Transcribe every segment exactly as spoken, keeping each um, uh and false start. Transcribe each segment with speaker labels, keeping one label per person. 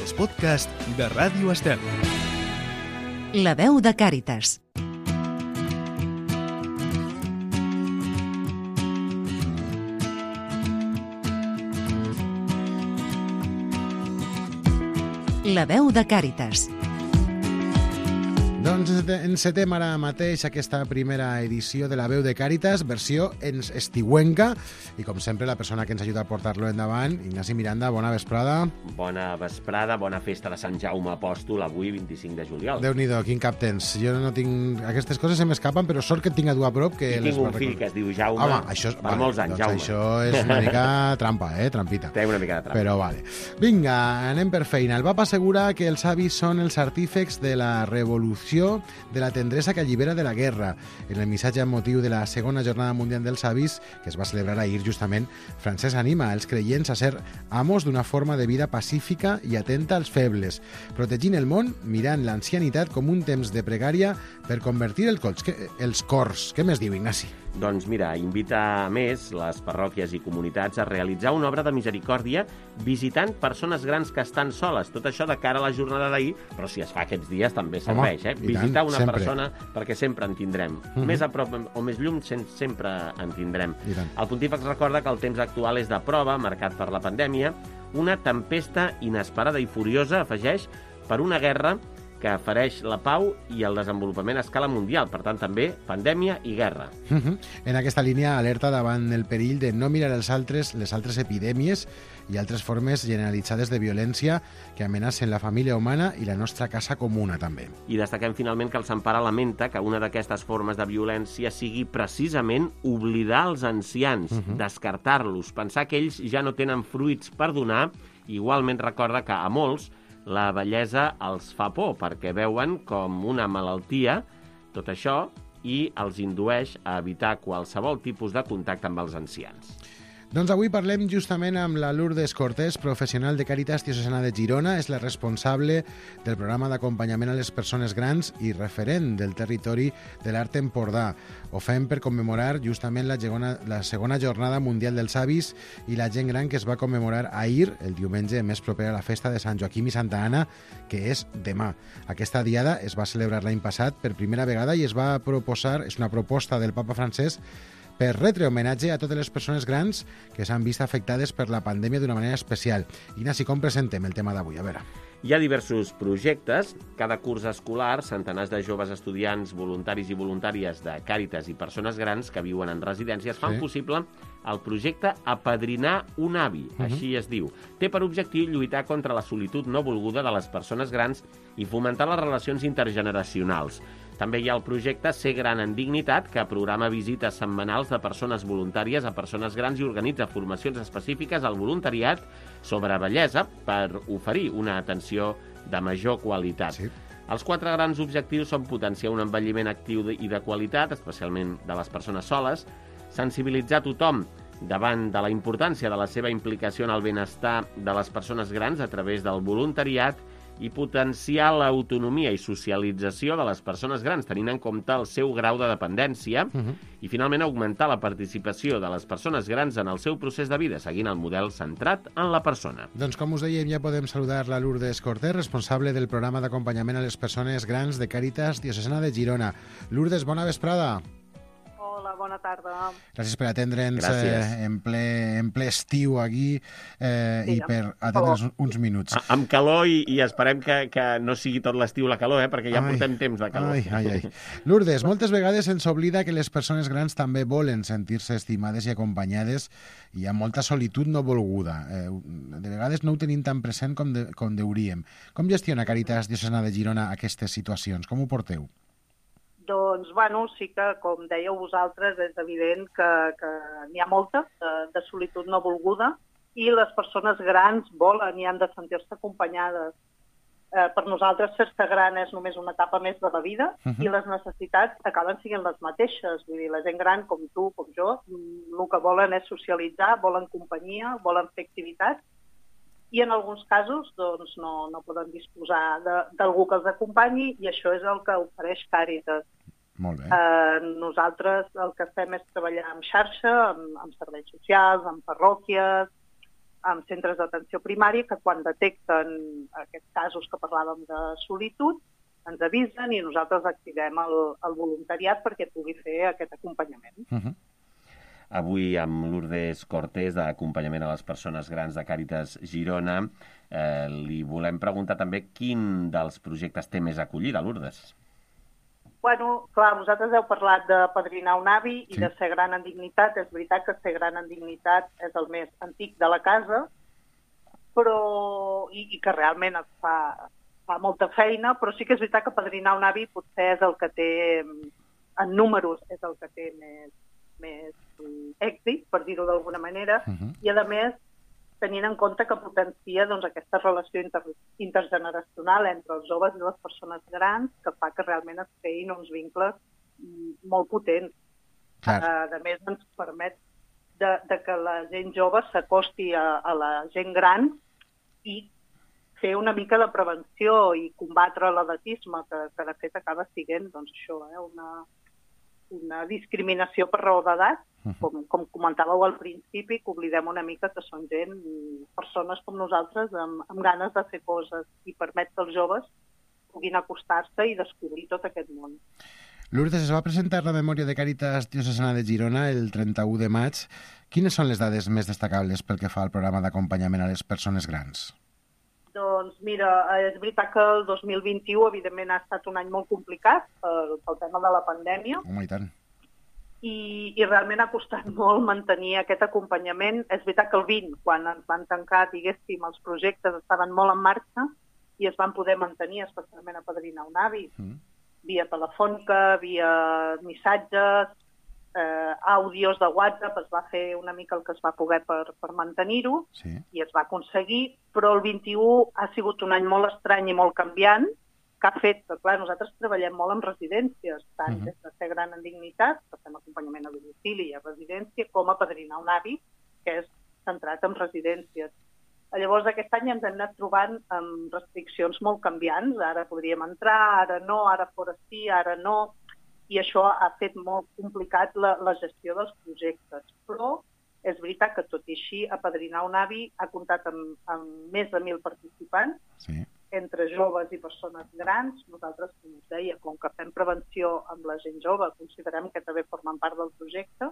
Speaker 1: els podcasts de Ràdio Estel.
Speaker 2: La veu de Càritas. La veu de Càritas.
Speaker 3: Doncs encetem ara mateix aquesta primera edició de La veu de Càritas, versió en estiuenca, i com sempre la persona que ens ajuda a portar-lo endavant, Ignasi Miranda, bona vesprada.
Speaker 4: Bona vesprada, bona festa de Sant Jaume Apòstol, avui vint-i-cinc de juliol.
Speaker 3: Déu-n'hi-do, quin cap tens. Jo no tinc... Aquestes coses se m'escapen, però sort que et tinc a tu a prop. Que
Speaker 4: I
Speaker 3: les
Speaker 4: tinc un
Speaker 3: va
Speaker 4: fill
Speaker 3: recordar.
Speaker 4: que es diu Jaume,
Speaker 3: Home, això,
Speaker 4: per
Speaker 3: vale,
Speaker 4: molts anys,
Speaker 3: doncs
Speaker 4: Jaume.
Speaker 3: això és una mica trampa, eh? Trampita.
Speaker 4: Té una mica de trampa.
Speaker 3: Però vale. Vinga, anem per feina. El Papa assegura que els avis són els artífecs de la revolució, de la tendresa que allibera de la guerra. En el missatge amb motiu de la segona jornada mundial dels avis, que es va celebrar ahir justament, Francesc anima els creients a ser amos d'una forma de vida pacífica i atenta als febles, protegint el món, mirant l'ancianitat com un temps de pregària per convertir el cors. Que, els cors. Què més diu, Ignasi?
Speaker 4: Doncs mira, invita a més les parròquies i comunitats a realitzar una obra de misericòrdia visitant persones grans que estan soles. Tot això de cara a la jornada d'ahir, però si es fa aquests dies també serveix, eh? Visitar una
Speaker 3: sempre.
Speaker 4: persona perquè sempre en tindrem. Uh-huh. Més a prop o més llum sempre en tindrem. El pontífex recorda que el temps actual és de prova, marcat per la pandèmia, una tempesta inesperada i furiosa, afegeix, per una guerra que fereix la pau i el desenvolupament a escala mundial. Per tant, també pandèmia i guerra.
Speaker 3: Uh-huh. En aquesta línia, alerta davant el perill de no mirar els altres, les altres epidèmies i altres formes generalitzades de violència que amenacen la família humana i la nostra casa comuna, també.
Speaker 4: I destaquem finalment que el Sant Pare lamenta que una d'aquestes formes de violència sigui precisament oblidar els ancians, uh-huh. descartar-los, pensar que ells ja no tenen fruits per donar. Igualment recorda que a molts la bellesa els fa por perquè veuen com una malaltia tot això i els indueix a evitar qualsevol tipus de contacte amb els ancians.
Speaker 3: Doncs avui parlem justament amb la Lourdes Cortés, professional de Càritas Diocesana de Girona. És la responsable del programa d'acompanyament a les persones grans i referent del territori de l'Art Empordà. Ho fem per commemorar justament la segona, la segona jornada mundial dels avis i la gent gran que es va commemorar ahir, el diumenge més proper a la festa de Sant Joaquim i Santa Anna, que és demà. Aquesta diada es va celebrar l'any passat per primera vegada i es va proposar, és una proposta del Papa Francesc, per retre homenatge a totes les persones grans que s'han vist afectades per la pandèmia d'una manera especial. Ignasi, com presentem el tema d'avui? A veure.
Speaker 4: Hi ha diversos projectes. Cada curs escolar, centenars de joves estudiants, voluntaris i voluntàries de Càritas i persones grans que viuen en residències fan sí. possible el projecte Apadrinar un avi, uh-huh. així es diu. Té per objectiu lluitar contra la solitud no volguda de les persones grans i fomentar les relacions intergeneracionals. També hi ha el projecte Ser gran en dignitat, que programa visites setmanals de persones voluntàries a persones grans i organitza formacions específiques al voluntariat sobre bellesa per oferir una atenció de major qualitat. Sí. Els quatre grans objectius són potenciar un envelliment actiu i de qualitat, especialment de les persones soles, sensibilitzar tothom davant de la importància de la seva implicació en el benestar de les persones grans a través del voluntariat i potenciar l'autonomia i socialització de les persones grans, tenint en compte el seu grau de dependència, uh-huh. i finalment augmentar la participació de les persones grans en el seu procés de vida, seguint el model centrat en la persona.
Speaker 3: Doncs com us dèiem, ja podem saludar la Lourdes Cortés, responsable del programa d'acompanyament a les persones grans de Càritas Diocesana de Girona. Lourdes, bona vesprada.
Speaker 5: Hola, bona tarda.
Speaker 3: Gràcies per atendre'ns eh, en, ple, en ple estiu aquí eh, sí, i per atendre'ns uns, uns minuts.
Speaker 4: A, amb calor i, i esperem que, que no sigui tot l'estiu la calor, eh, perquè ja ai, portem temps de calor.
Speaker 3: Ai, ai, ai. Lourdes, moltes vegades ens oblida que les persones grans també volen sentir-se estimades i acompanyades i hi ha molta solitud no volguda. Eh, de vegades no ho tenim tan present com, de, com deuríem. Com gestiona Càritas Diocesana de Girona aquestes situacions? Com ho porteu?
Speaker 5: Doncs, bueno, sí que, com dèieu vosaltres, és evident que, que n'hi ha molta de, de solitud no volguda i les persones grans volen i han de sentir-se acompanyades. Eh, per nosaltres, fer-se gran és només una etapa més de la vida uh-huh. i les necessitats acaben sent les mateixes. Vull dir, la gent gran, com tu, com jo, el que volen és socialitzar, volen companyia, volen fer activitats i en alguns casos doncs, no, no poden disposar d'algú que els acompanyi i això és el que ofereix Càritas.
Speaker 3: Molt bé.
Speaker 5: Eh, nosaltres el que fem és treballar en xarxa, amb, amb serveis socials, amb parròquies, amb centres d'atenció primària que quan detecten aquests casos que parlàvem de solitud ens avisen i nosaltres activem el, el voluntariat perquè pugui fer aquest acompanyament.
Speaker 4: Uh-huh. Avui amb Lourdes Cortés, d'acompanyament a les persones grans de Càritas Girona, eh, li volem preguntar també quin dels projectes té més acollida, Lourdes.
Speaker 5: Bueno, clar, vosaltres heu parlat de padrinar un avi i
Speaker 3: Sí.
Speaker 5: de ser gran en dignitat. És veritat que ser gran en dignitat és el més antic de la casa, però i, i que realment es fa, fa molta feina, però sí que és veritat que padrinar un avi potser és el que té, en números, és el que té més, més èxit, per dir-ho d'alguna manera,
Speaker 3: Uh-huh.
Speaker 5: i a més tenint en compte que potencia doncs, aquesta relació inter intergeneracional entre els joves i les persones grans, que fa que realment es creïn uns vincles molt potents.
Speaker 3: Clar.
Speaker 5: Uh, a més, ens permet de, de que la gent jove s'acosti a, a la gent gran i fer una mica de prevenció i combatre l'edatisme, que, que de fet acaba sent doncs, això, eh, una, una discriminació per raó d'edat, com, com comentàveu al principi, que oblidem una mica que són gent, persones com nosaltres, amb, amb ganes de fer coses i permet que els joves puguin acostar-se i descobrir tot aquest món.
Speaker 3: Lourdes, es va presentar la memòria de Càritas Diocesana de Girona el trenta-u de maig. Quines són les dades més destacables pel que fa al programa d'acompanyament a les persones grans?
Speaker 5: Doncs mira, és veritat que el dos mil vint-i-u evidentment ha estat un any molt complicat pel, pel tema de la pandèmia.
Speaker 3: Home, i tant.
Speaker 5: I, i realment ha costat molt mantenir aquest acompanyament. És veritat que el vint, quan ens van tancar, diguéssim, els projectes estaven molt en marxa i es van poder mantenir, especialment a padrinar un avi,
Speaker 3: Mm.
Speaker 5: via telefònica, via missatges, eh, àudios de WhatsApp, es va fer una mica el que es va poder per, per mantenir-ho
Speaker 3: Sí.
Speaker 5: i es va aconseguir, però el vint-i-u ha sigut un any molt estrany i molt canviant, que ha fet que, clar, nosaltres treballem molt en residències, tant
Speaker 3: Mhm.
Speaker 5: des de ser gran en dignitat, que fem acompanyament a domicili i a residència, com a padrinar un avi, que és centrat en residències. Llavors, aquest any ens hem anat trobant amb restriccions molt canviants. Ara podríem entrar, ara no, ara fora sí, ara no, i això ha fet molt complicat la, la gestió dels projectes. Però és veritat que, tot i així, apadrinar un avi ha comptat amb, amb més de mil participants,
Speaker 3: Sí.
Speaker 5: entre joves i persones grans. Nosaltres, com us deia, com que fem prevenció amb la gent jove, considerem que també formen part del projecte.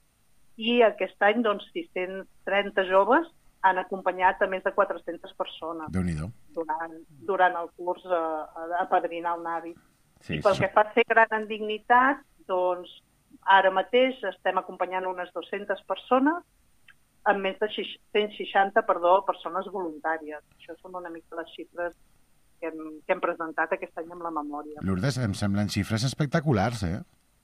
Speaker 5: I aquest any, doncs, sis-cents trenta joves han acompanyat a més de quatre-centes persones
Speaker 3: Déu-n'hi-do.
Speaker 5: durant, durant el curs a, a, a padrinar un avi.
Speaker 4: Sí,
Speaker 5: I pel
Speaker 4: sí.
Speaker 5: que fa a ser gran en dignitat, doncs, ara mateix estem acompanyant unes dues-centes persones amb més de cent seixanta perdó, persones voluntàries. Això són una mica les xifres que hem, que hem presentat aquest any amb la memòria.
Speaker 3: Lourdes, em semblen xifres espectaculars, eh?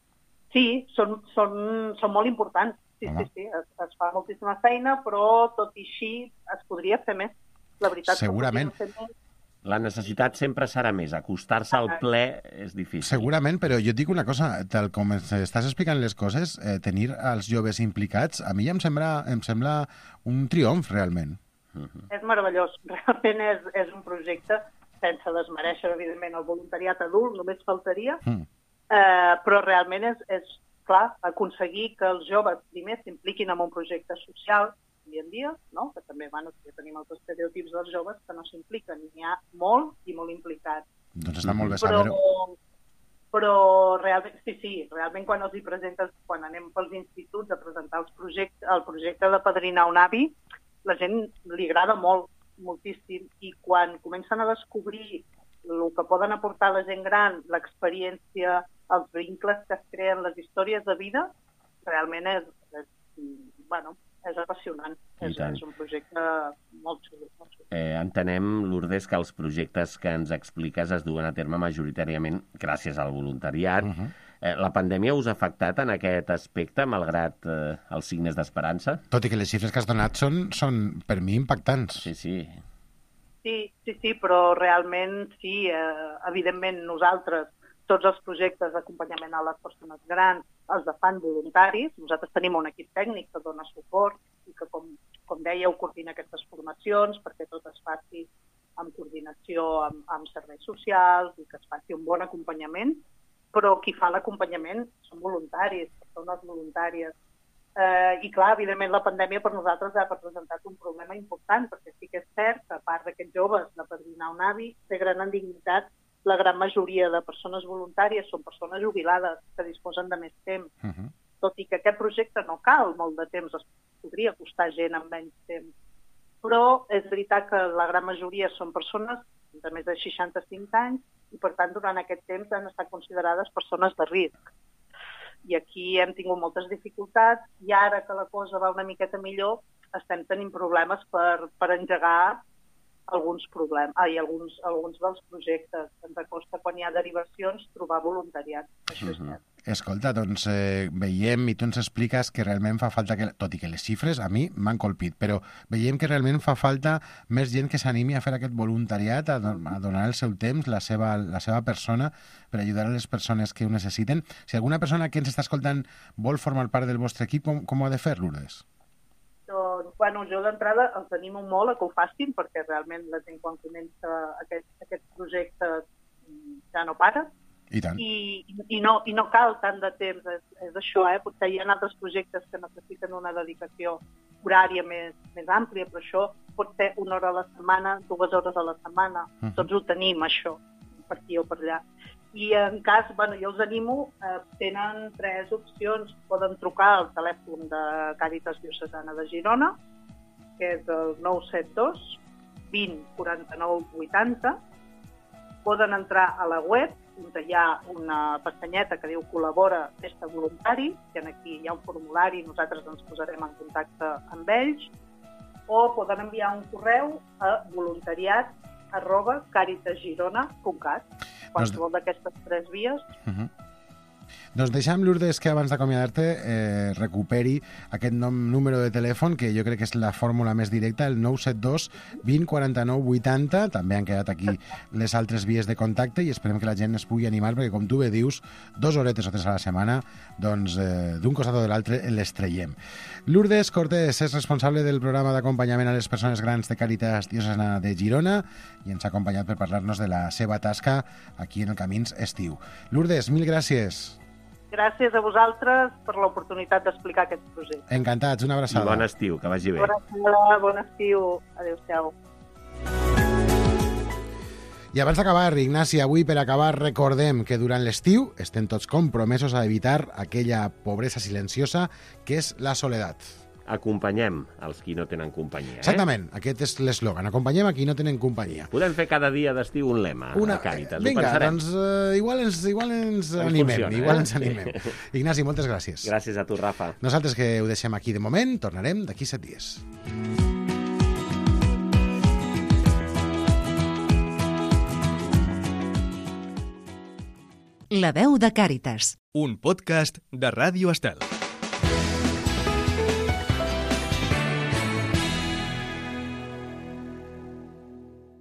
Speaker 5: Sí, són, són, són molt importants. Sí,
Speaker 3: Home.
Speaker 5: sí, sí, es, es fa moltíssima feina, però tot i així es podria fer més. La veritat que
Speaker 3: Segurament.
Speaker 5: podríem fer més.
Speaker 4: La necessitat sempre serà més. Acostar-se al ple és difícil.
Speaker 3: Segurament, però jo et dic una cosa, tal com estàs explicant les coses, eh, tenir els joves implicats, a mi ja em sembla, em sembla un triomf, realment.
Speaker 5: És meravellós. Realment és, és un projecte sense desmereixer, evidentment, el voluntariat adult, només faltaria,
Speaker 3: Mm.
Speaker 5: eh, però realment és, és clar, aconseguir que els joves primer s'impliquin en un projecte social avui en dia, no? Que també bueno, ja tenim els estereotips dels joves que no s'impliquen, n'hi ha molt i molt implicats.
Speaker 3: Doncs està molt bé
Speaker 5: Però,
Speaker 3: saber-ho.
Speaker 5: però realment, sí, sí, realment quan els hi presentes, quan anem pels instituts a presentar els projectes, el projecte de padrinar un avi, la gent li agrada molt, moltíssim, i quan comencen a descobrir el que poden aportar la gent gran, l'experiència, els vincles que es creen, les històries de vida, realment és, és, bueno, és apassionant.
Speaker 4: I
Speaker 5: És,
Speaker 4: tant.
Speaker 5: és un projecte molt xulo. Molt xulo.
Speaker 4: Eh, entenem, Lourdes, que els projectes que ens expliques es duen a terme majoritàriament gràcies al voluntariat.
Speaker 3: Uh -huh.
Speaker 4: eh, la pandèmia us ha afectat en aquest aspecte, malgrat eh, els signes d'esperança?
Speaker 3: Tot i que les xifres que has donat són, són per mi, impactants.
Speaker 4: Sí, sí.
Speaker 5: Sí, sí, sí, però realment sí, eh, evidentment nosaltres, tots els projectes d'acompanyament a les persones grans els fan voluntaris. Nosaltres tenim un equip tècnic que dona suport i que, com, com dèieu, coordina aquestes formacions perquè tot es faci en coordinació amb, amb serveis socials i que es faci un bon acompanyament, però qui fa l'acompanyament són voluntaris, persones voluntàries. Eh, I clar, evidentment la pandèmia per nosaltres ha representat un problema important, perquè sí que és cert que a part d'aquests joves d'apadrinar un avi, té gran indignitat. La gran majoria de persones voluntàries són persones jubilades que disposen de més temps. Uh-huh. Tot i que aquest projecte no cal molt de temps, es podria costar gent amb menys temps. Però és veritat que la gran majoria són persones de més de seixanta-cinc anys i, per tant, durant aquest temps han estat considerades persones de risc. I aquí hem tingut moltes dificultats i ara que la cosa va una miqueta millor estem tenint problemes per, per engegar alguns problemes, ai, alguns, alguns dels projectes. Ens acosta quan hi ha derivacions trobar voluntariat. Això és cert.
Speaker 3: Escolta, doncs eh, veiem i tu ens expliques que realment fa falta, que, tot i que les xifres a mi m'han colpit, però veiem que realment fa falta més gent que s'animi a fer aquest voluntariat, a, do a donar el seu temps, la seva, la seva persona, per ajudar a les persones que ho necessiten. Si alguna persona que ens està escoltant vol formar part del vostre equip, com, com ho ha de fer, Lourdes?
Speaker 5: Doncs, bueno, jo d'entrada els animo molt a que ho facin, perquè realment la gent quan comença aquest, aquest projecte ja no para.
Speaker 3: I tant.
Speaker 5: I, i, no, i no cal tant de temps, és, és això, eh? Potser hi ha altres projectes que necessiten una dedicació horària més, més àmplia, però això pot ser una hora a la setmana, dues hores a la setmana, uh-huh. Tots ho tenim, això, per aquí o per allà. I en cas, bueno, jo els animo, eh, tenen tres opcions. Poden trucar al telèfon de Càritas Diocesana de Girona, que és el nou set dos vint quaranta-nou vuitanta. Poden entrar a la web, on hi ha una pestanyeta que diu col·labora, festa voluntari, que aquí hi ha un formulari i nosaltres ens posarem en contacte amb ells, o poden enviar un correu a voluntariat arroba caritasgirona punt cat. Qualsevol d'aquestes tres vies.
Speaker 3: Uh-huh. Doncs deixem, Lourdes, que abans d'acomiadar-te eh, recuperi aquest nom, número de telèfon, que jo crec que és la fórmula més directa, el nou set dos vint quaranta-nou vuitanta. També han quedat aquí les altres vies de contacte i esperem que la gent es pugui animar, perquè com tu bé dius, dos horetes o tres a la setmana, doncs eh, d'un costat o de l'altre les traiem. Lourdes Cortés és responsable del programa d'acompanyament a les persones grans de Càritas Diocesana de Girona i ens ha acompanyat per parlar-nos de la seva tasca aquí en el Camins Estiu. Lourdes, mil gràcies.
Speaker 5: Gràcies a vosaltres per l'oportunitat d'explicar aquest projecte.
Speaker 3: Encantats, una abraçada.
Speaker 4: Bon estiu, que vagi bé.
Speaker 5: Bona estiu, bon estiu. Adéu-siau.
Speaker 3: I abans d'acabar, Ignasi, avui per acabar recordem que durant l'estiu estem tots compromesos a evitar aquella pobresa silenciosa que és la soledat.
Speaker 4: Acompanyem els qui no tenen companyia. Eh?
Speaker 3: Exactament, aquest és l'eslògan. Acompanyem a qui no tenen companyia.
Speaker 4: Podem fer cada dia d'estiu un lema
Speaker 3: Una...
Speaker 4: a Càritas.
Speaker 3: Vinga, doncs uh, igual ens, igual ens animem.
Speaker 4: Funciona,
Speaker 3: igual
Speaker 4: eh?
Speaker 3: ens animem. Ignasi, moltes gràcies.
Speaker 4: Gràcies a tu, Rafa.
Speaker 3: Nosaltres que ho deixem aquí de moment, tornarem d'aquí set dies.
Speaker 2: La veu de Càritas.
Speaker 1: Un podcast de Ràdio Estel.